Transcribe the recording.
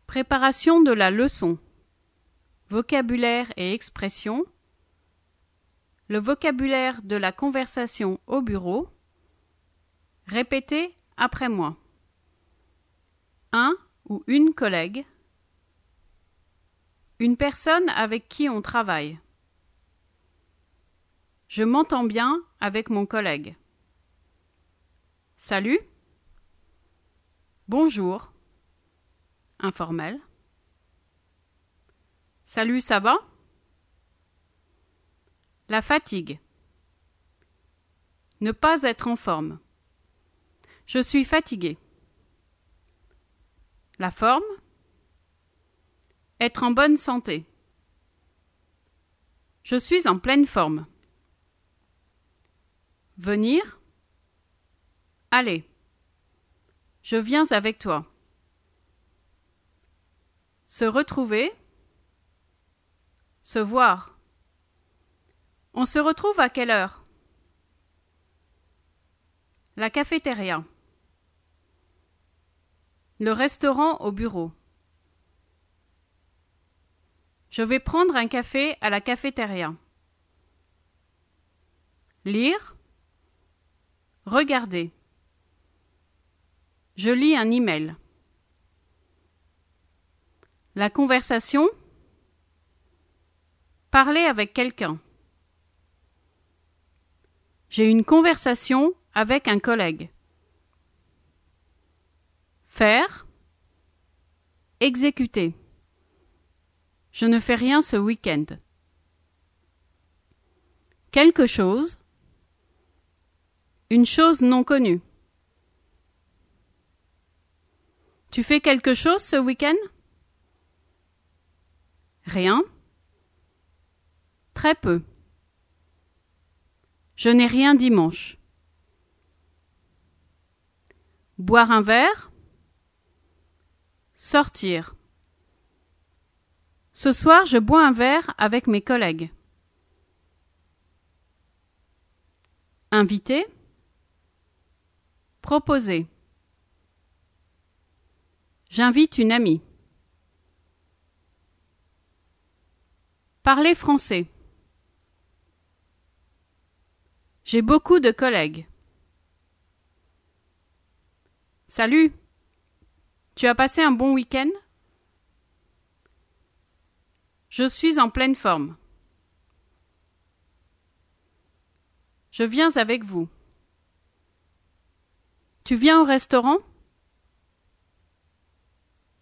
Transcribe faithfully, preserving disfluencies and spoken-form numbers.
Préparation de la leçon. Vocabulaire et expression. Le vocabulaire de la conversation au bureau. Répétez après moi. Un ou une collègue. Une personne avec qui on travaille. Je m'entends bien avec mon collègue. Salut. Bonjour. Informel. Salut, ça va? La fatigue. Ne pas être en forme. Je suis fatigué. La forme. Être en bonne santé. Je suis en pleine forme. Venir. Allez. Je viens avec toi. Se retrouver. Se voir. On se retrouve à quelle heure? La cafétéria. Le restaurant au bureau. Je vais prendre un café à la cafétéria. Lire. Regarder. Je lis un email. La conversation. Parler avec quelqu'un. J'ai une conversation avec un collègue. Faire. Exécuter. Je ne fais rien ce week-end. Quelque chose. Une chose non connue. Tu fais quelque chose ce week-end? Rien. Très peu. Je n'ai rien dimanche. Boire un verre. Sortir. Ce soir, je bois un verre avec mes collègues. Inviter. Proposer. J'invite une amie. Parler français. J'ai beaucoup de collègues. Salut. Tu as passé un bon week-end? Je suis en pleine forme. Je viens avec vous. Tu viens au restaurant?